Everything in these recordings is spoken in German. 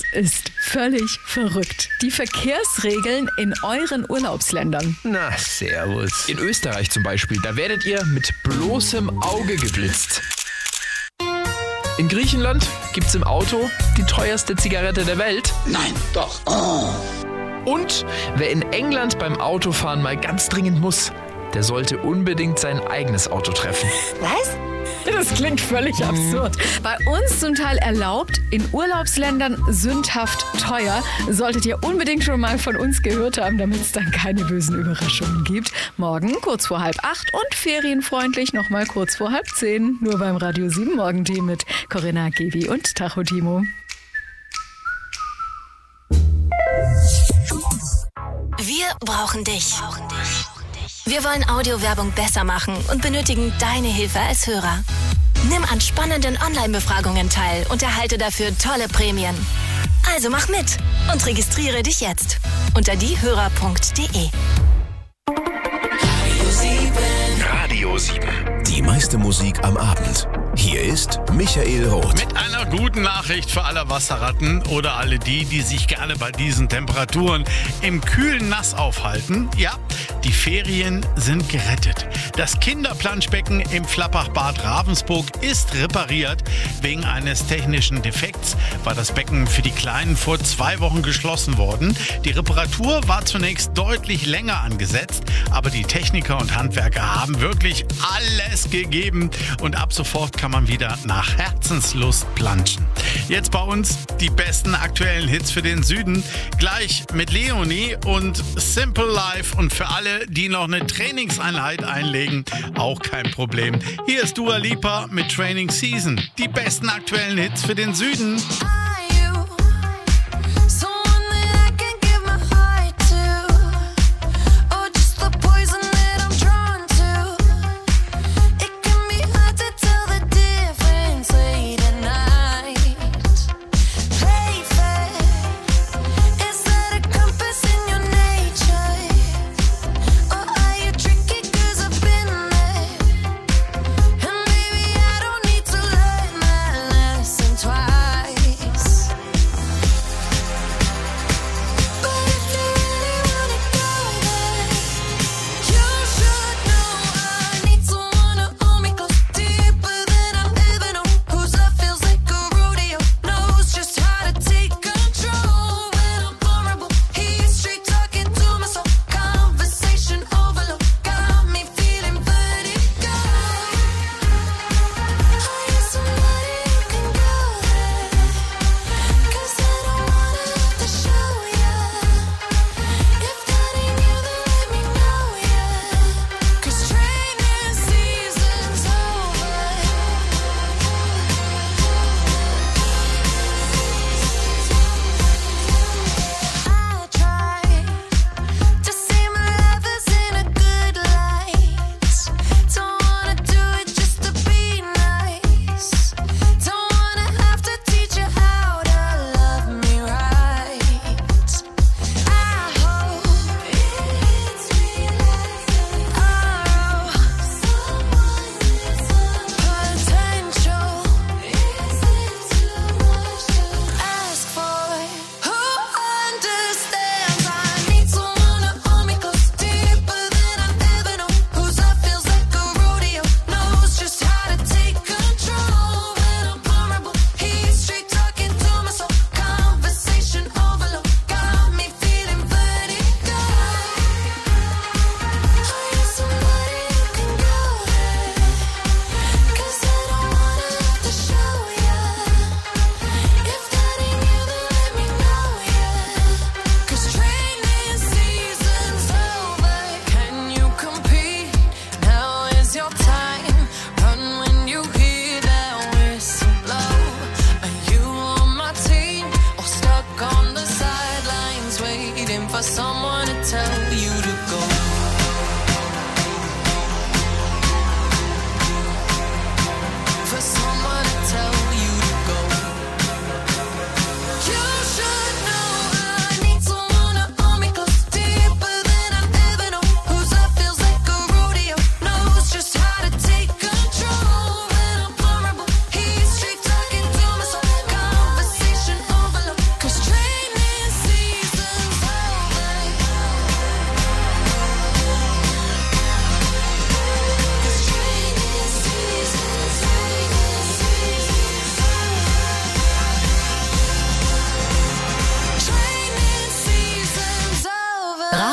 ist völlig verrückt. Die Verkehrsregeln in euren Urlaubsländern. Na, servus. In Österreich zum Beispiel, da werdet ihr mit bloßem Auge geblitzt. In Griechenland gibt's im Auto die teuerste Zigarette der Welt. Nein, doch. Oh. Und wer in England beim Autofahren mal ganz dringend muss, der sollte unbedingt sein eigenes Auto treffen. Was? Das klingt völlig absurd. Bei uns zum Teil erlaubt, in Urlaubsländern sündhaft teuer. Solltet ihr unbedingt schon mal von uns gehört haben, damit es dann keine bösen Überraschungen gibt. Morgen kurz vor 7:30 und ferienfreundlich nochmal kurz vor 9:30. Nur beim Radio 7 Morgen-Tee mit Corinna, Gebi und Tacho Timo. Wir brauchen dich. Wir wollen Audiowerbung besser machen und benötigen deine Hilfe als Hörer. Nimm an spannenden Online-Befragungen teil und erhalte dafür tolle Prämien. Also mach mit und registriere dich jetzt unter diehörer.de. Radio 7. Die meiste Musik am Abend. Hier ist Michael Roth. Mit einer guten Nachricht für alle Wasserratten oder alle die sich gerne bei diesen Temperaturen im kühlen Nass aufhalten. Ja, die Ferien sind gerettet. Das Kinderplanschbecken im Flappach-Bad Ravensburg ist repariert. Wegen eines technischen Defekts war das Becken für die Kleinen vor 2 Wochen geschlossen worden. Die Reparatur war zunächst deutlich länger angesetzt, aber die Techniker und Handwerker haben wirklich alles gegeben und ab sofort kann man wieder nach Herzenslust planschen. Jetzt bei uns die besten aktuellen Hits für den Süden. Gleich mit Leonie und Simple Life und für alle, die noch eine Trainingseinheit einlegen, auch kein Problem. Hier ist Dua Lipa mit Training Season. Die besten aktuellen Hits für den Süden.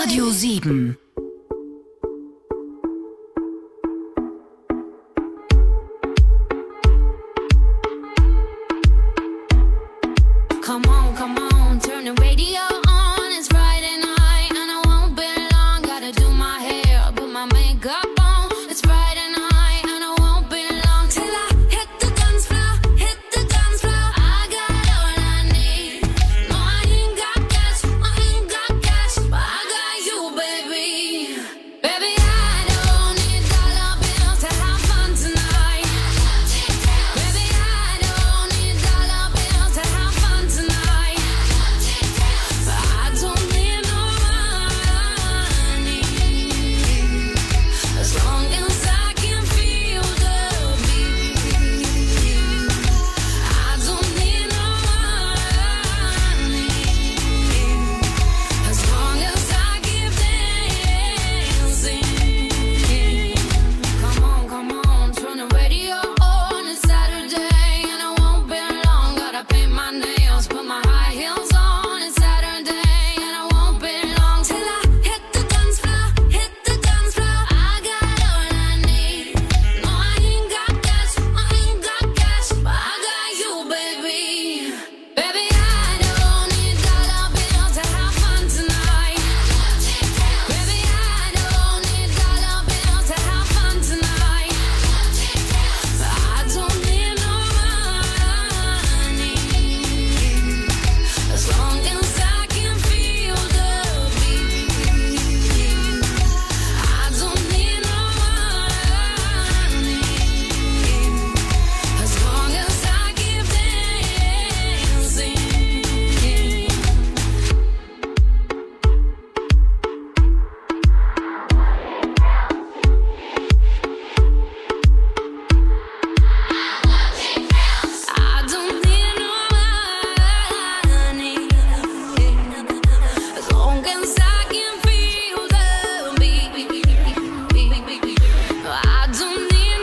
Radio 7. Come on, turn the radio on. It's Friday night and I won't be long. Gotta do my hair, put my makeup on. It's Friday night and I won't be long till I hit the dance floor, hit the dance floor. I got all I need. No, I ain't got cash, but I got you, baby. Baby, I don't need dollar bills to have fun tonight. Baby, I don't need dollar bills to have fun tonight. But I don't need no money as long as I can feel the beat. I don't need no money as long as I keep dancing. Come on, turn the radio on. It's Saturday and I won't be long. Gotta paint my nails, put my high heels on. It's Saturday and I won't be long till I hit the dance floor, hit the dance floor. I got all I need. No, I ain't got cash, but I got you, baby. Baby, I don't need dollar bills to have fun tonight. Baby, I don't need dollar bills to have fun tonight. But I don't need no money as long as I can feel the beat. I don't need no money as long as I keep dancing. I don't need no money as long as I can feel the beat. I don't need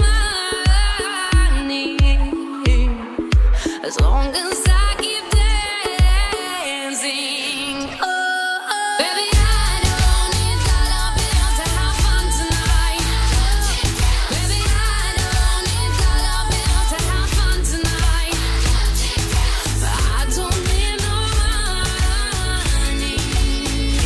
no money as long as I keep dancing. Baby, I don't need dollar bills to have fun tonight. Baby, I don't need dollar bills to have fun tonight. But I don't need no money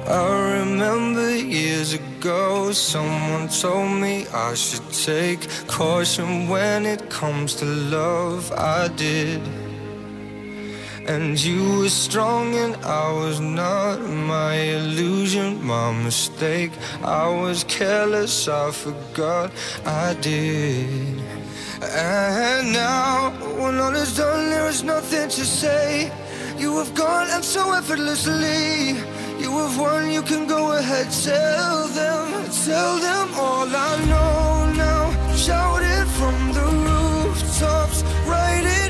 I remember years ago, someone told me I should take caution when it comes to love. I did. And you were strong and I was not. My illusion, my mistake. I was careless, I forgot I did. And now, when all is done, there is nothing to say. You have gone and so effortlessly. You have won, you can go ahead, tell them all I know now. Shout it from the rooftops, write it